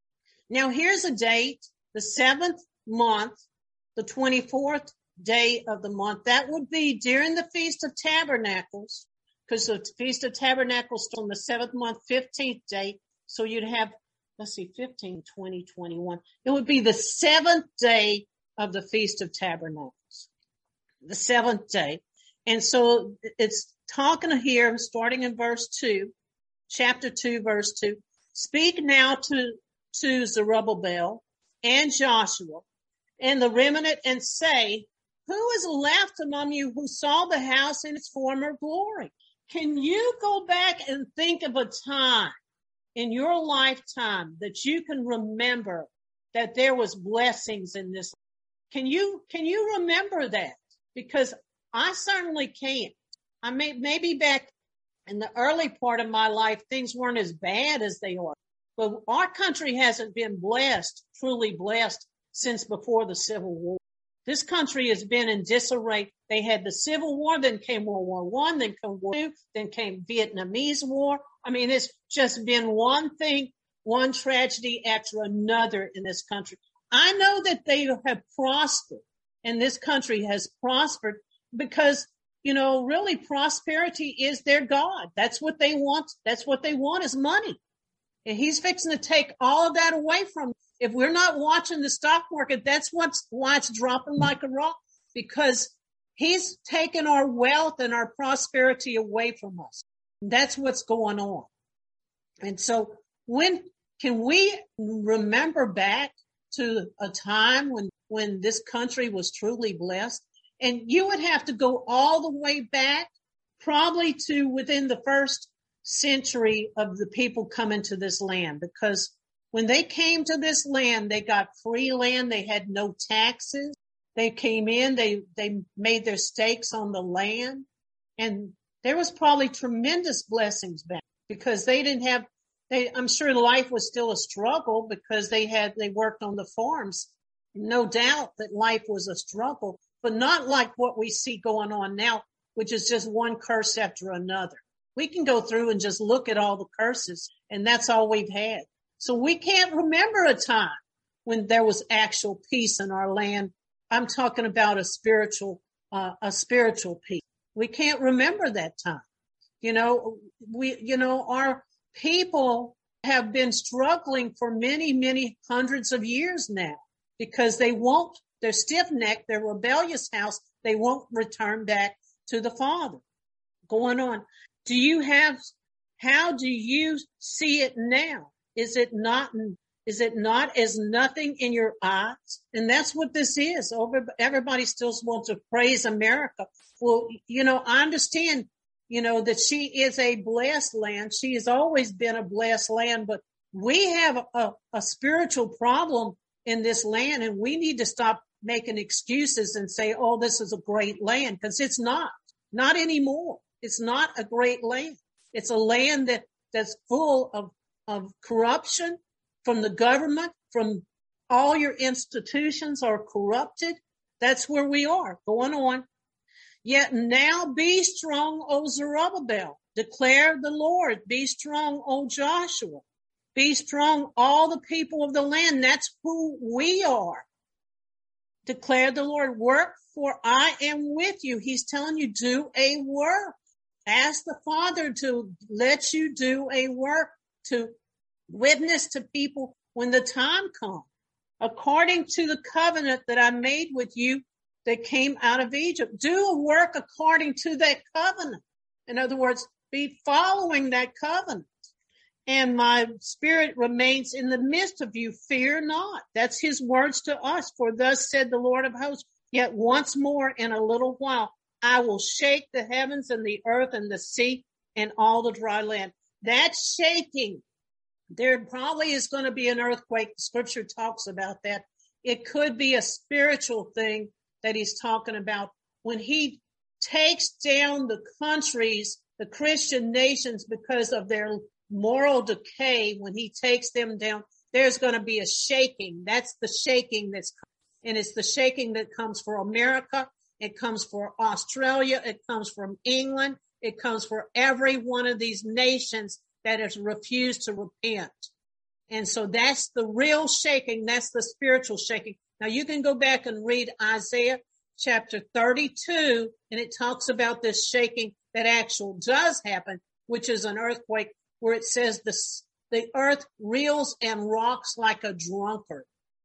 Now here's a date, the seventh month, the twenty-fourth day of the month. That would be during the Feast of Tabernacles, because the Feast of Tabernacles on the seventh month, fifteenth day. So you'd have, let's see, fifteen, twenty, twenty-one. It would be the seventh day of the Feast of Tabernacles, the seventh day. And so it's talking here, starting in verse two, chapter two, verse two. Speak now to, to Zerubbabel and Joshua and the remnant and say, who is left among you who saw the house in its former glory? Can you go back and think of a time in your lifetime that you can remember that there was blessings in this? Can you, can you remember that? Because I certainly can't. I may, maybe back in the early part of my life, things weren't as bad as they are. But our country hasn't been blessed, truly blessed, since before the Civil War. This country has been in disarray. They had the Civil War, then came World War One, then came World War Two, then came Vietnamese War. I mean, it's just been one thing, one tragedy after another in this country. I know that they have prospered, and this country has prospered because, you know, really prosperity is their God. That's what they want. That's what they want is money. And he's fixing to take all of that away from them. If we're not watching the stock market, that's what's why it's dropping like a rock, because he's taken our wealth and our prosperity away from us. That's what's going on. And so when can we remember back to a time when, when this country was truly blessed? And you would have to go all the way back, probably to within the first century of the people coming to this land, because when they came to this land, they got free land. They had no taxes. They came in, they, they made their stakes on the land. And there was probably tremendous blessings back because they didn't have, they, I'm sure life was still a struggle because they had, they worked on the farms. No doubt that life was a struggle, but not like what we see going on now, which is just one curse after another. We can go through and just look at all the curses, and that's all we've had. So we can't remember a time when there was actual peace in our land. I'm talking about a spiritual, uh, a spiritual peace. We can't remember that time. You know, we, you know, our people have been struggling for many, many hundreds of years now because they won't, they're stiff-necked, they're rebellious house. They won't return back to the Father. Going on. Do you have, how do you see it now? Is it not in Is it not as nothing in your eyes? And that's what this is. Everybody still wants to praise America. Well, you know, I understand, you know, that she is a blessed land. She has always been a blessed land, but we have a, a spiritual problem in this land, and we need to stop making excuses and say, oh, this is a great land, because it's not, not anymore. It's not a great land. It's a land that, that's full of, of corruption from the government, from all your institutions are corrupted. That's where we are going on. Yet now be strong, O Zerubbabel, declare the Lord. Be strong, O Joshua. Be strong, all the people of the land. That's who we are. Declare the Lord, work, for I am with you. He's telling you, do a work. Ask the Father to let you do a work, to witness to people when the time comes, according to the covenant that I made with you that came out of Egypt. Do a work according to that covenant. In other words, be following that covenant. And my spirit remains in the midst of you. Fear not. That's his words to us. For thus said the Lord of hosts, yet once more in a little while, I will shake the heavens and the earth and the sea and all the dry land. That's shaking. There probably is going to be an earthquake. Scripture talks about that. It could be a spiritual thing that he's talking about. When he takes down the countries, the Christian nations, because of their moral decay, when he takes them down, there's going to be a shaking. That's the shaking that's, and it's the shaking that comes for America. It comes for Australia. It comes from England. It comes for every one of these nations that has refused to repent. And so that's the real shaking. That's the spiritual shaking. Now you can go back and read Isaiah chapter thirty-two, and it talks about this shaking that actually does happen, which is an earthquake, where it says the, the earth reels and rocks like a drunkard.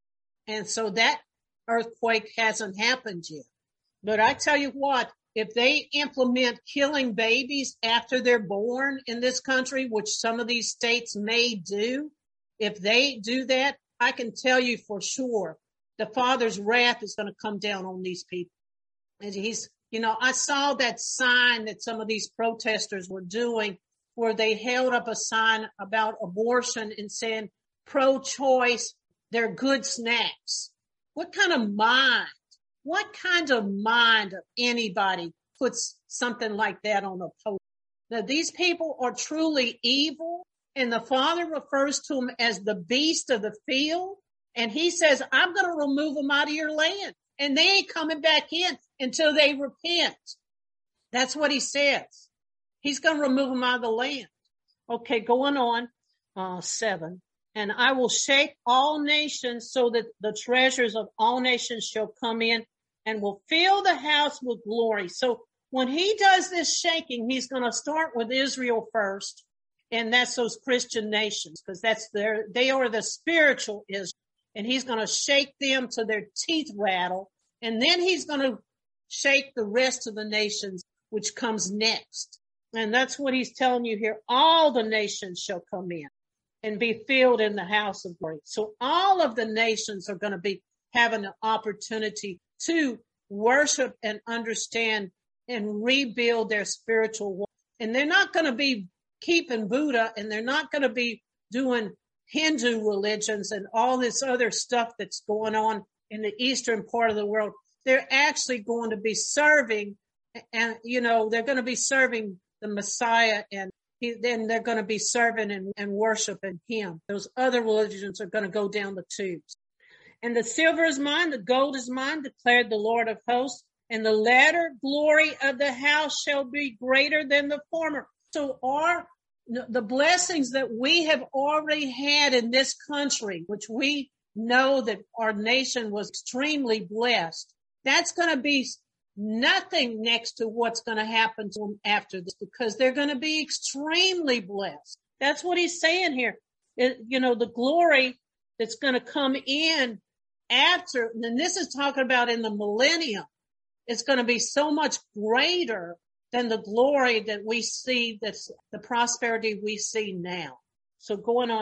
And so that earthquake hasn't happened yet. But I tell you what, if they implement killing babies after they're born in this country, which some of these states may do, if they do that, I can tell you for sure the Father's wrath is going to come down on these people. And he's, you know, I saw that sign that some of these protesters were doing, where they held up a sign about abortion and saying, pro-choice, they're good snacks. What kind of mind, what kind of mind of anybody puts something like that on a post? Now, these people are truly evil, and the Father refers to them as the beast of the field. And he says, I'm going to remove them out of your land, and they ain't coming back in until they repent. That's what he says. He's going to remove them out of the land. Okay, going on, uh, seven. And I will shake all nations so that the treasures of all nations shall come in and will fill the house with glory. So when he does this shaking, he's going to start with Israel first. And that's those Christian nations, because that's their, they are the spiritual Israel. And he's going to shake them to their teeth rattle. And then he's going to shake the rest of the nations, which comes next. And that's what he's telling you here. All the nations shall come in and be filled in the house of glory. So all of the nations are going to be having an opportunity to worship and understand and rebuild their spiritual world. And they're not going to be keeping Buddha, and they're not going to be doing Hindu religions and all this other stuff that's going on in the eastern part of the world. They're actually going to be serving, and, you know, they're going to be serving the Messiah, and he, then they're going to be serving and, and worshiping him. Those other religions are going to go down the tubes. And the silver is mine, the gold is mine, declared the Lord of hosts, and the latter glory of the house shall be greater than the former. So our, the blessings that we have already had in this country, which we know that our nation was extremely blessed, that's going to be nothing next to what's going to happen to them after this, because they're going to be extremely blessed. That's what he's saying here. It, you know, the glory that's going to come in after, and this is talking about in the millennium, it's going to be so much greater than the glory that we see, that's the prosperity we see now. So going on,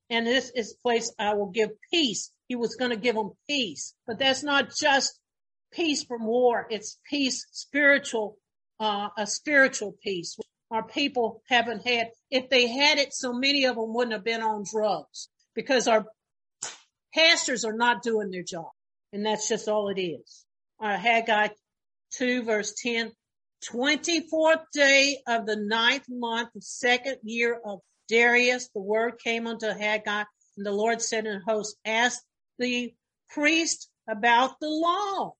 and this is place I will give peace. He was going to give them peace, but that's not just peace from war. It's peace, spiritual, uh, a spiritual peace. Our people haven't had. If they had it, so many of them wouldn't have been on drugs, because our pastors are not doing their job. And that's just all it is. Uh, Haggai two verse ten, twenty-fourth day of the ninth month, the second year of Darius, the word came unto Haggai, and the Lord said in hosts, ask the priest about the law.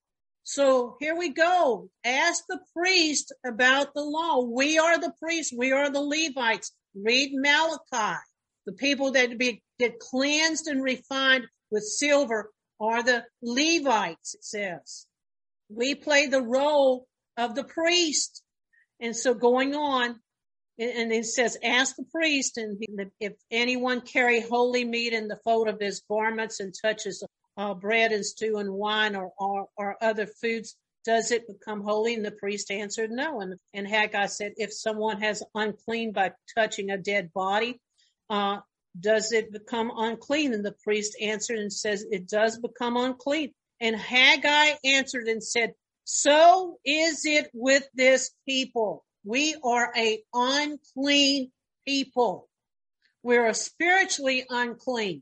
So here we go. Ask the priest about the law. We are the priests. We are the Levites. Read Malachi. The people that be get cleansed and refined with silver are the Levites, it says. We play the role of the priest. And so going on, and it says, ask the priest, and if anyone carry holy meat in the fold of his garments and touches uh, bread and stew and wine or, or, or other foods, does it become holy? And the priest answered no. And, and Haggai said, if someone has unclean by touching a dead body, uh, does it become unclean? And the priest answered and says, it does become unclean. And Haggai answered and said, so is it with this people. We are a unclean people. We're a spiritually unclean.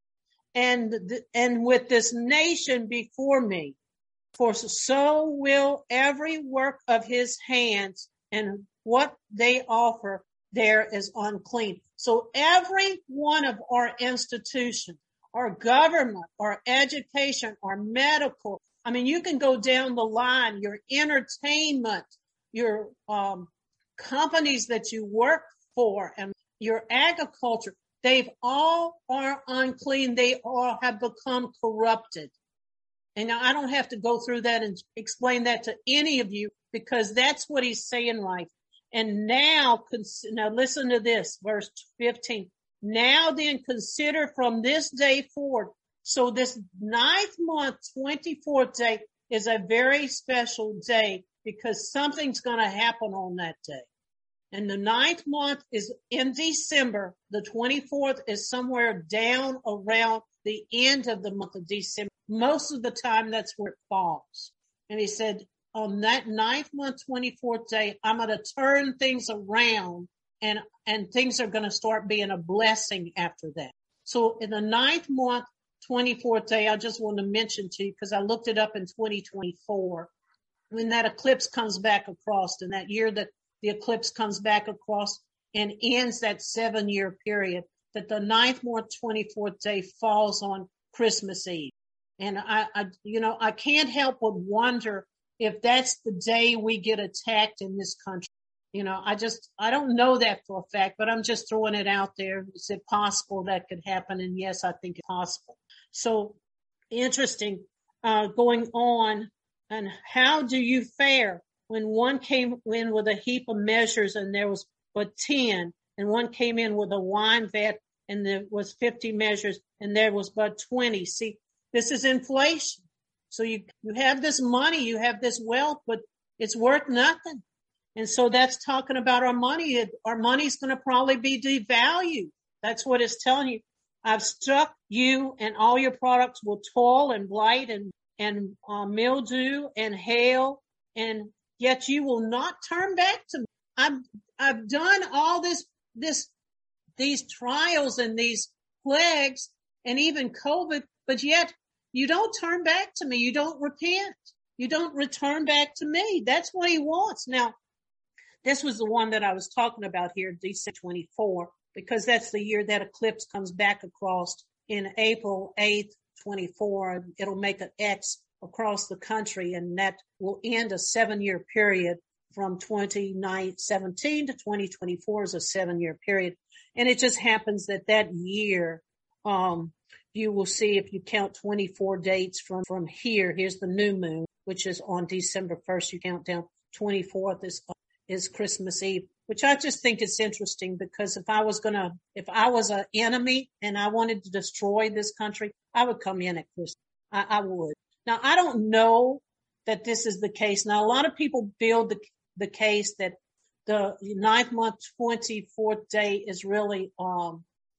And, and with this nation before me, for so will every work of his hands, and what they offer there is unclean. So every one of our institutions, our government, our education, our medical, I mean, you can go down the line, your entertainment, your um, companies that you work for, and your agriculture, they've all are unclean. They all have become corrupted. And now I don't have to go through that and explain that to any of you, because that's what he's saying, right? And now, now listen to this, verse fifteen. Now then consider from this day forward. So this ninth month, twenty-fourth day is a very special day, because something's going to happen on that day. And the ninth month is in December. The twenty-fourth is somewhere down around the end of the month of December. Most of the time, that's where it falls. And he said, on that ninth month, twenty-fourth day, I'm going to turn things around, and, and things are going to start being a blessing after that. So in the ninth month, twenty-fourth day, I just want to mention to you, because I looked it up in twenty twenty-four, when that eclipse comes back across, and that year that the eclipse comes back across and ends that seven year period, that the ninth month, twenty-fourth day falls on Christmas Eve. And I, I, you know, I can't help but wonder if that's the day we get attacked in this country. You know, I just, I don't know that for a fact, but I'm just throwing it out there. Is it possible that could happen? And yes, I think it's possible. So interesting, uh, going on. And how do you fare when one came in with a heap of measures and there was but ten, and one came in with a wine vat and there was fifty measures and there was but twenty? See, this is inflation. So you, you have this money, you have this wealth, but it's worth nothing. And so that's talking about our money. Our money's going to probably be devalued. That's what it's telling you. I've struck you, and all your products will toil and blight and, and uh, mildew and hail, and yet you will not turn back to me. I've, I've done all this, this, these trials and these plagues and even COVID, but yet you don't turn back to me. You don't repent. You don't return back to me. That's what he wants. Now, this was the one that I was talking about here, December twenty-four, because that's the year that eclipse comes back across in April eighth, twenty-four. It'll make an X across the country, and that will end a seven-year period from twenty seventeen to twenty twenty-four is a seven-year period. And it just happens that that year, um, you will see, if you count twenty-four dates from, from here, here's the new moon, which is on December first. You count down twenty-fourth is, is Christmas Eve, which I just think is interesting, because if I was going to, if I was an enemy and I wanted to destroy this country, I would come in at Christmas. I, I would. Now, I don't know that this is the case. Now, a lot of people build the, the case that the ninth month, twenty-fourth day is really, um,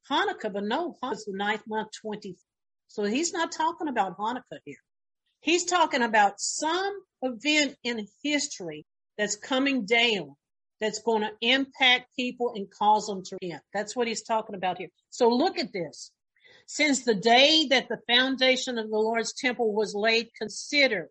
Hanukkah, but no, Hanukkah's the ninth month, twenty. So he's not talking about Hanukkah here. He's talking about some event in history that's coming down, that's going to impact people and cause them to repent. That's what he's talking about here. So look at this. Since the day that the foundation of the Lord's temple was laid, consider,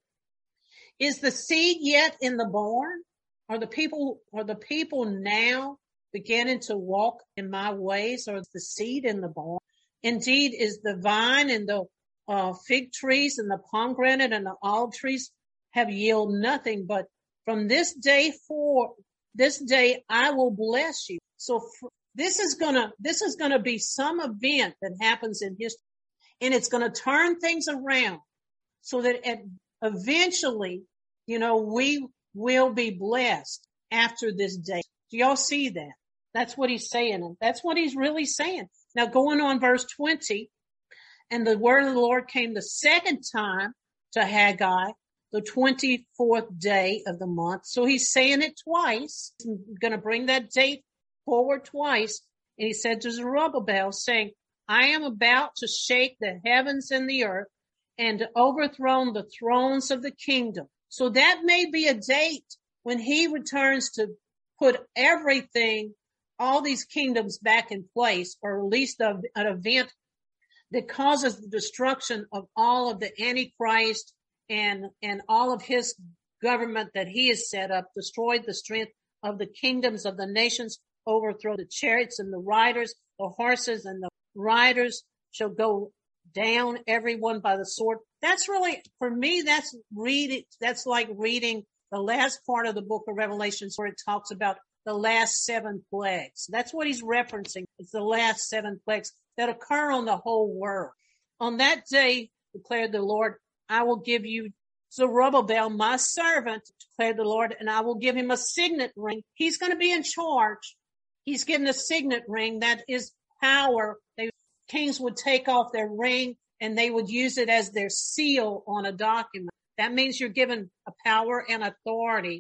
is the seed yet in the barn? Are the people, are the people now beginning to walk in my ways, or is the seed in the barn? Indeed, is the vine and the uh, fig trees and the pomegranate and the olive trees have yield nothing, but from this day forward, this day I will bless you. So for, this is gonna, this is gonna be some event that happens in history, and it's gonna turn things around so that at, eventually, you know, we will be blessed after this day. Do y'all see that? That's what he's saying. And that's what he's really saying. Now going on verse twenty, and the word of the Lord came the second time to Haggai, the twenty-fourth day of the month. So he's saying it twice. I'm going to bring that date forward twice. And he said to Zerubbabel, saying, I am about to shake the heavens and the earth and to overthrow the thrones of the kingdom. So that may be a date when he returns to put everything, all these kingdoms back in place, or at least a, an event that causes the destruction of all of the Antichrist and, and all of his government that he has set up, destroyed the strength of the kingdoms of the nations, overthrow the chariots and the riders, the horses and the riders shall go down, everyone by the sword. That's really, for me, that's reading, that's like reading the last part of the book of Revelations where it talks about the last seven plagues. That's what he's referencing. It's the last seven plagues that occur on the whole world. On that day, declared the Lord, I will give you Zerubbabel, my servant, declared the Lord, and I will give him a signet ring. He's going to be in charge. He's given a signet ring. That is power. They, kings would take off their ring and they would use it as their seal on a document. That means you're given a power and authority,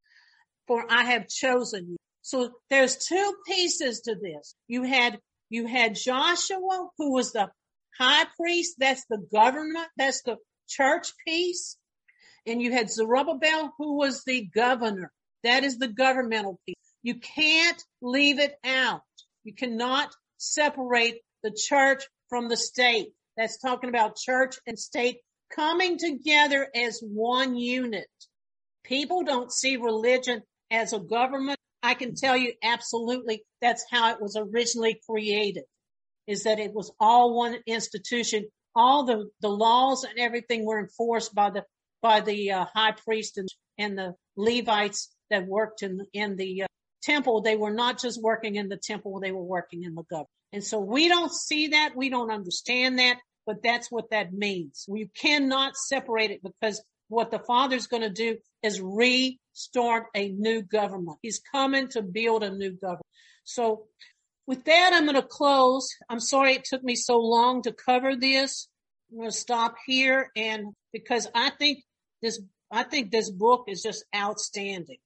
for I have chosen you. So there's two pieces to this. You had, you had Joshua, who was the high priest. That's the government. That's the church piece. And you had Zerubbabel, who was the governor. That is the governmental piece. You can't leave it out. You cannot separate the church from the state. That's talking about church and state coming together as one unit. People don't see religion as a government. I can tell you absolutely that's how it was originally created, is that it was all one institution. All the, the laws and everything were enforced by the, by the uh, high priest and, and the Levites that worked in, in the uh, temple. They were not just working in the temple, they were working in the government. And so we don't see that. We don't understand that, but that's what that means. We cannot separate it, because what the Father's going to do is restart a new government. He's coming to build a new government. So with that, I'm going to close. I'm sorry it took me so long to cover this. I'm going to stop here, and because I think this, I think this book is just outstanding.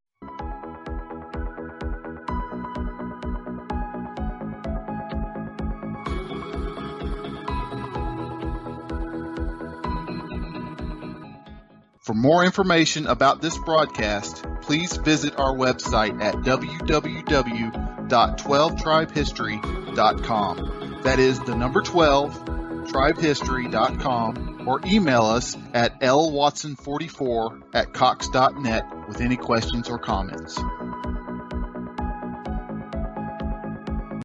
For more information about this broadcast, please visit our website at w w w dot twelve tribe history dot com. That is the number twelve, tribe history dot com, or email us at l watson forty-four at cox dot net with any questions or comments.